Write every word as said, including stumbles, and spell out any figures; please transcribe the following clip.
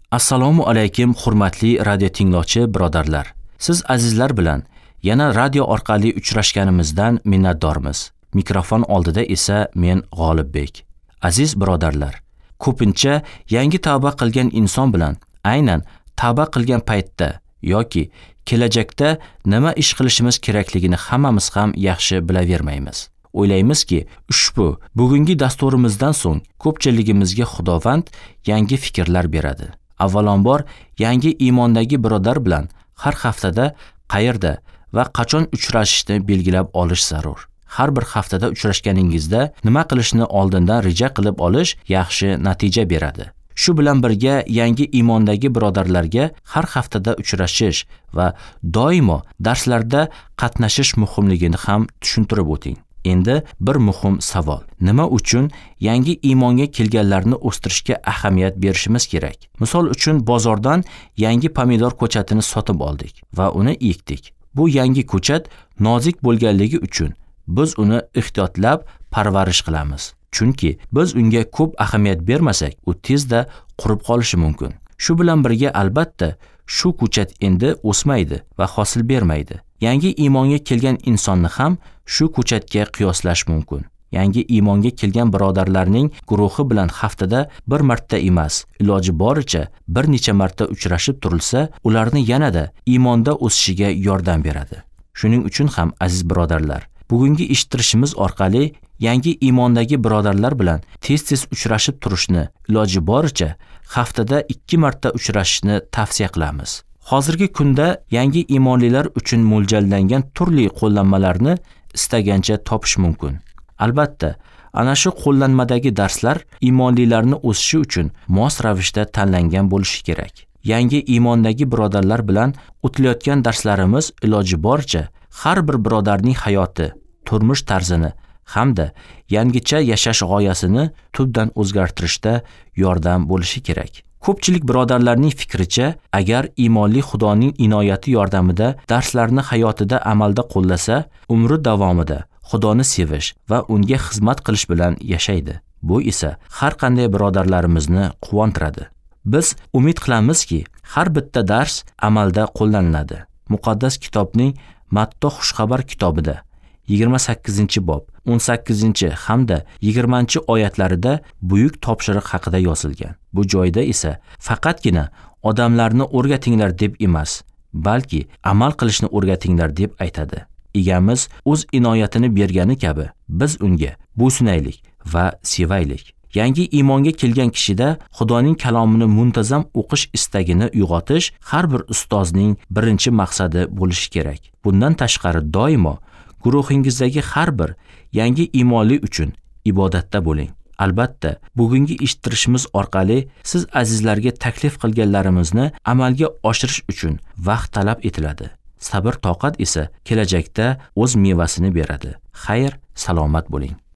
Assalomu alaykum hurmatli radio tinglovchi birodarlar. Siz azizlar bilan yana radio orqali uchrashganimizdan minnatdormiz. Mikrofon oldida esa men G'olibbek. Aziz birodarlar, ko'pincha yangi tavba qilgan inson bilan aynan tavba qilgan paytda yoki kelajakda nima ish qilishimiz kerakligini hammamiz ham yaxshi bilavermaymiz. O'ylaymizki, ushbu bugungi dasturimizdan so'ng ko'pchiligimizga Xudovand yangi fikrlar beradi. Avvalambor, yangi iymondagi birodar bilan har haftada qayerda va qachon uchrashishni belgilab olish zarur. Har bir haftada uchrashganingizda nima qilishni oldindan reja qilib olish yaxshi natija beradi. Shu bilan birga yangi iymondagi birodarlarga har haftada uchrashish va doimo darslarda qatnashish muhimligini ham tushuntirib o'ting. Endi bir muhim savol. Nima uchun yangi iymonga kelganlarni o'stirishga ahamiyat berishimiz kerak? Misol uchun bozordan yangi pomidor ko'chatini sotib oldik va uni ekdik. Bu yangi ko'chat nozik bo'lganligi uchun biz uni ehtiyotlab parvarish qilamiz. Chunki biz unga ko'p ahamiyat bermasak, u tezda qurib qolishi mumkin. Shu bilan birga albatta shu ko'chat endi o'smaydi va hosil bermaydi. Yangi iymonga kelgan insonni ham shu ko'chatga qiyoslash mumkin. Yangi iymonga kelgan birodarlarning guruhi bilan haftada bir marta emas, iloji boricha bir necha marta uchrashib turilsa, ularni yanada iymonda o'sishiga yordam beradi. Shuning uchun ham aziz birodarlar, bugungi eshittirishimiz orqali yangi iymondagi birodarlar bilan tez-tez uchrashib turishni, iloji boricha haftada ikki marta uchrashishni tavsiya qilamiz. Hozirgi kunda yangi iymonlilar uchun mo'ljallangan turli qo'llanmalarni istagancha topish mumkin. Albatta, ana shu qo'llanmadagi darslar iymonlilarni o'sishi uchun mos ravishda tanlangan bo'lishi kerak. Yangi iymondagi birodarlar bilan o'tilayotgan darslarimiz iloji boricha har bir birodarning hayoti, turmush tarzini hamda yangicha yashash g'oyasini tubdan o'zgartirishda yordam bo'lishi kerak. Ko'pchilik birodarlarning fikricha, agar iymonli Xudoning inoyati yordamida darslarni hayotida amalda qo'llasa, umri davomida Xudoni sevish va unga xizmat qilish bilan yashaydi. Bu esa har qanday birodarlarimizni quvontiradi. Biz umid qilamizki, har bitta dars amalda qo'llaniladi. Muqaddas kitobning Matto xushxabar kitobida yigirma sakkizinchi bob, o'n sakkizinchi hamda yigirmanchi oyatlarida buyuk topshiriq haqida yozilgan. Bu joyda esa faqatgina odamlarni o'rgatinglar deb emas, balki amal qilishni o'rgatinglar deb aytadi. Egamiz o'z inoyatini bergani kabi biz unga bo'ysunaylik va sevaylik. Yangi iymonga kelgan kishida Xudoning kalomini muntazam o'qish istagini uyg'otish har bir ustozning birinchi maqsadi bo'lishi kerak. Bundan tashqari doimo guruhingizdagi har bir yangi iymonli uchun ibodatda bo'ling. Albatta, bugungi eshittirishimiz orqali siz azizlarga taklif qilganlarimizni amalga oshirish uchun vaqt talab etiladi. Sabr toqat esa kelajakda o'z mevasini beradi. Xayr, salomat bo'ling.